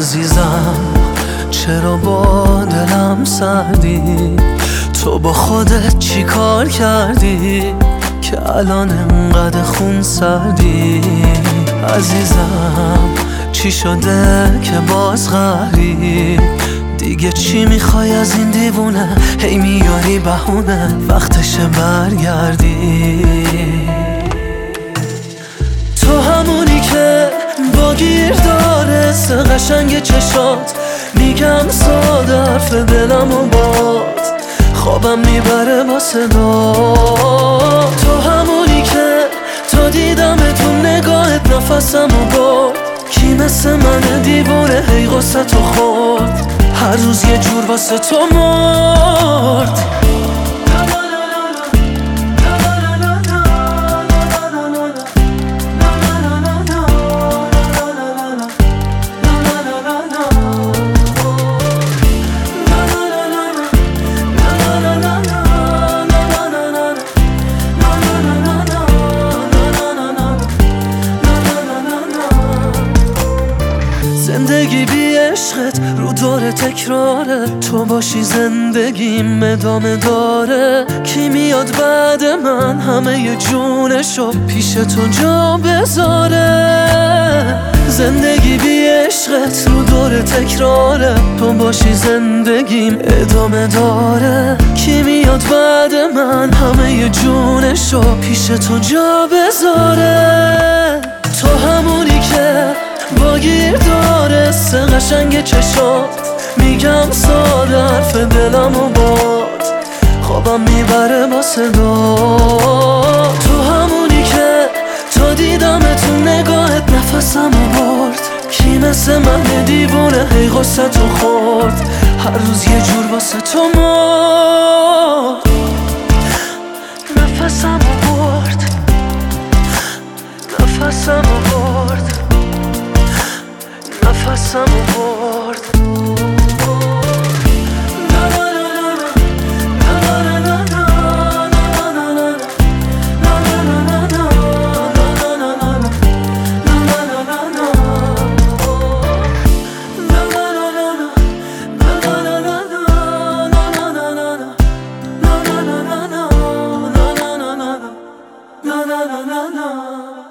عزیزم چرا با دلم سردی؟ تو با خودت چی کار کردی که الان انقدر خون سردی؟ عزیزم چی شده که باز قهری؟ دیگه چی میخوای از این دیوونه؟ هی میاری بهونه وقتشه برگردی. تو همونی که با گیر داره قشنگ چشات، میگم ساده حرف دلم و باد خوابم میبره با صدا. تو همونی که تا دیدم تو نگاهت نفسم و برد، کی مثل من دیوونه هی غصه تو خورد، هر روز یه جور واسه تو مرد. زندگی بی عشقت رو داره تکراره، تو باشی زندگیم ادامه داره. کی میاد بعد من همه جونشو پیش تو جا بذاره؟ زندگی بی عشقت رو داره تکراره، تو باشی زندگیم ادامه داره. کی میاد بعد من همه جونشو پیش تو جا بذاره؟ تو همونی که با گیر داره قشنگ چشات، میگم ساده حرف دلم و باد خوابم میبره با صدا. تو همونی که تا دیدم تو نگاهت نفسم و برد، کی مثل من دیوونه هی غصه تو خورد، هر روز یه جور واسه تو مرد. نفسم و برد، نفسم و برد، نفسم و برد. No.